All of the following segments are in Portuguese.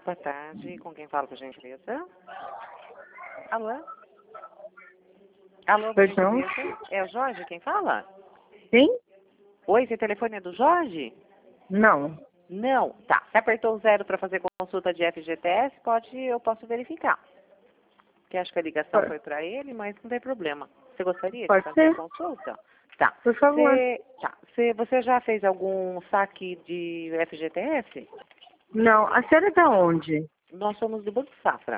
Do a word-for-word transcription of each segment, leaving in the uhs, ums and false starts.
Boa tarde, com quem fala, por gentileza? Alô? Alô, por Perdão? gentileza? É o Jorge quem fala? Sim? Oi, esse telefone é do Jorge? Não. Não. Tá, você apertou o zero para fazer consulta de F G T S, pode, eu posso verificar. Que acho que a ligação Pode, foi para ele, mas não tem problema. Você gostaria de pode fazer a ser? consulta? Tá. Por favor. Você, tá. Você, você já fez algum saque de F G T S? Não. A senhora é da onde? Nós somos do Banco Safra.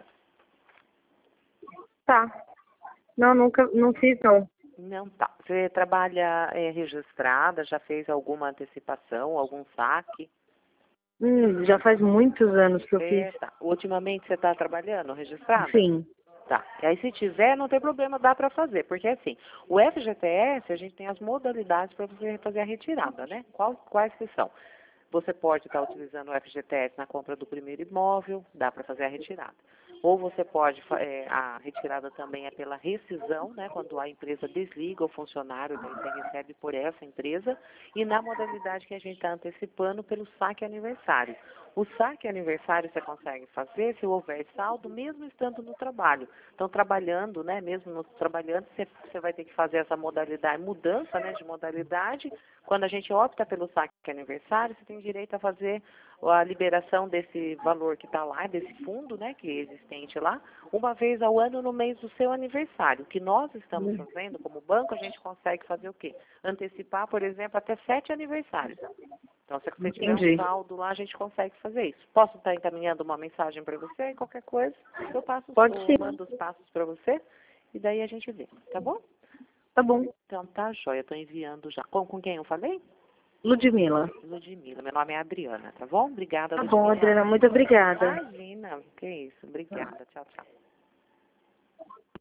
Tá. Não, nunca, não fiz não. Não, tá. Você trabalha é, registrada, já fez alguma antecipação, algum saque? Hum, já faz muitos anos que eu fiz. É, tá. Ultimamente você está trabalhando registrada? Sim. Tá. E aí se tiver, não tem problema, dá para fazer. Porque assim, o F G T S, a gente tem as modalidades para você fazer a retirada, né? Quais, quais que são? Você pode estar utilizando o F G T S na compra do primeiro imóvel, dá para fazer a retirada. Ou você pode, fa- é, a retirada também é pela rescisão, né, quando a empresa desliga o funcionário, daí você recebe por essa empresa, e na modalidade que a gente está antecipando, pelo saque aniversário. O saque aniversário você consegue fazer se houver saldo, mesmo estando no trabalho. Então, trabalhando, né, mesmo no, trabalhando, você, você vai ter que fazer essa modalidade, mudança, né, de modalidade. Quando a gente opta pelo saque aniversário, você tem direito a fazer a liberação desse valor que está lá, desse fundo, né, que é existente lá, uma vez ao ano no mês do seu aniversário. O que nós estamos fazendo como banco, a gente consegue fazer o quê? Antecipar, por exemplo, até sete aniversários. Então, se você tiver um Entendi. saldo lá, a gente consegue fazer isso. Posso estar encaminhando uma mensagem para você, qualquer coisa, eu passo, Pode eu sim. mando os passos para você e daí a gente vê, tá bom? Tá bom. Então, tá, joia, estou enviando já. Com, com quem eu falei? Ludmila. Ludmila. Meu nome é Adriana, tá bom? Obrigada, Tá bom, Ludmila. Adriana. Muito obrigada. Imagina, que isso. Obrigada. Tchau, tchau.